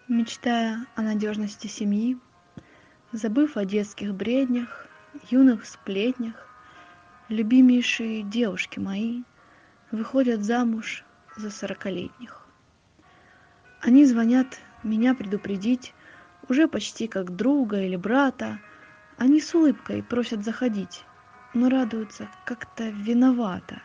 Мечтая о надежности семьи, забыв о детских бреднях, юных сплетнях, любимейшие девушки мои выходят замуж за 40-летних. Они звонят меня предупредить, уже почти как друга или брата. Они с улыбкой просят заходить, но радуются как-то виновато.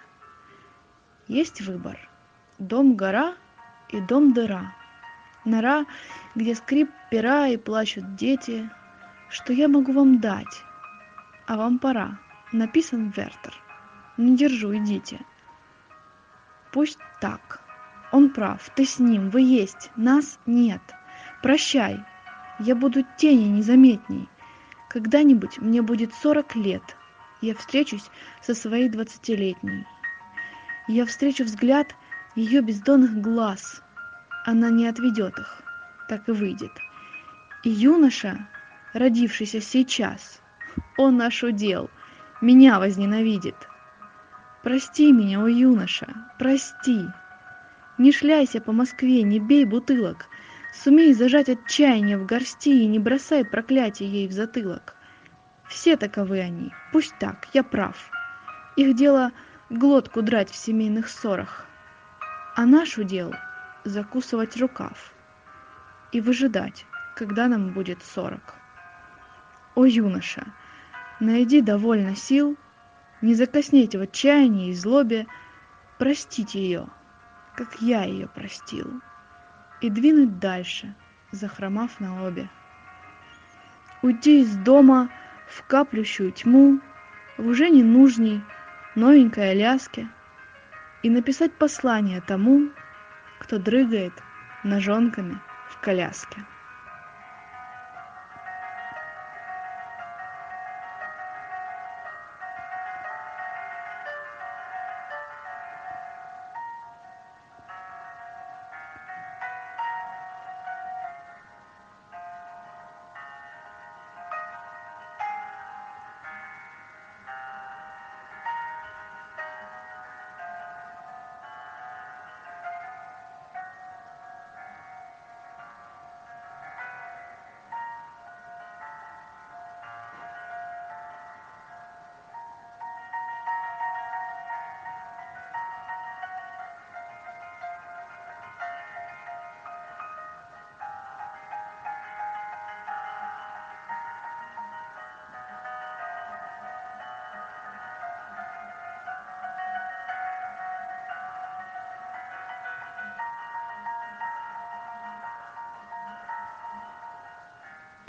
Есть выбор: дом-гора и дом-дыра. Нора, где скрип пера и плачут дети. Что я могу вам дать? А вам пора. Написан Вертер. Не держу, идите. Пусть так. Он прав, ты с ним, вы есть, нас нет. Прощай. Я буду тени незаметней. Когда-нибудь мне будет 40 лет. Я встречусь со своей 20-летней. Я встречу взгляд ее бездонных глаз. Она не отведет их, так и выйдет. И юноша, родившийся сейчас, он наш удел, меня возненавидит. Прости меня, о юноша, прости. Не шляйся по Москве, не бей бутылок. Сумей зажать отчаяние в горсти и не бросай проклятие ей в затылок. Все таковы они, пусть так, я прав. Их дело глотку драть в семейных ссорах. А наш удел — закусывать рукав и выжидать, когда нам будет 40. О, юноша, найди довольно сил, не закоснеть в отчаянии и злобе, простить ее, как я ее простил, и двинуть дальше, захромав на обе. Уйти из дома в каплющую тьму, в уже ненужней новенькой Аляске, и написать послание тому, кто дрыгает ножонками в коляске.